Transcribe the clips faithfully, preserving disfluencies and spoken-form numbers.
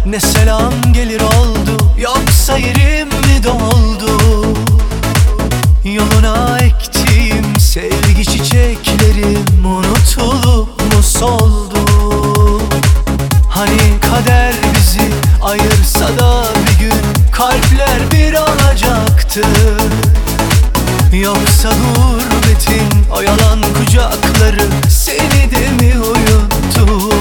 ne selam gelir oldu, yoksa yerim mi doldu? Yoluna ektiğim sevgi çiçeklerim unutulup mu soldu? Hani kader bizi ayırsa da bir gün kalpler bir olacaktı. Yoksa gurbetin o yalan kucakları seni de mi uyuttu?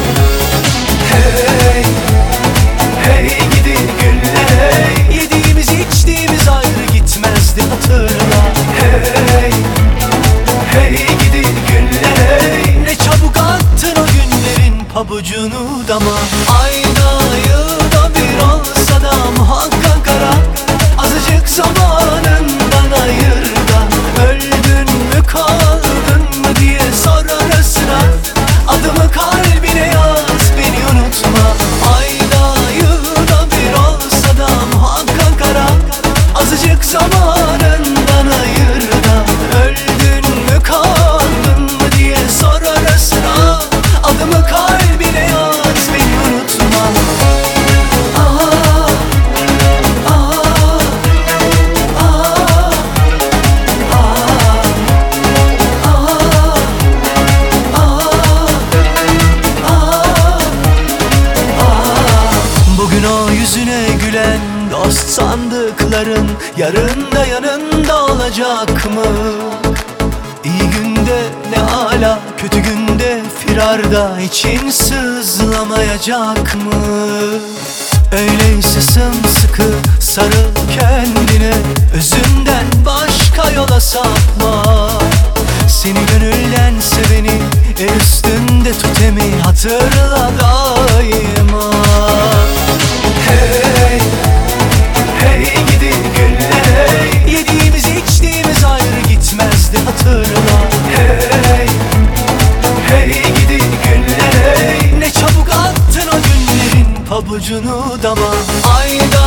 Hey, hey gidi günler hey, yediğimiz içtiğimiz ayrı gitmezdi hatırla. Hey, hey gidi günler hey, ne çabuk attın o günlerin pabucunu dama. Ayda yılda bir olsa da muhakkak ara, azıcık zamanından ayır da. Öldün mü kaldın mı diye sor arasına, adımı kalbine yaz beni unutma. Ayda yılda bir olsa da muhakkak ara, azıcık zamanından ayır da. Öldün mü kaldın mı diye sor arasına, adımı kalbine yaz beni unutma. Bugün o yüzüne gülen dost sandıkların yarın da yanında olacak mı? İyi günde ne ala, kötü günde firarda için sızlamayacak mı? Öyleyse sımsıkı sarıl kendine, özünden başka yola sapma. Seni gönülden seveni el üstünde tut emi, hatırla daima. Hey, hey gidi günler hey, yediğimiz içtiğimiz ayrı gitmezdi hatırla. Hey, hey gidi günler hey, ne çabuk attın o günlerin pabucunu dama. Ayda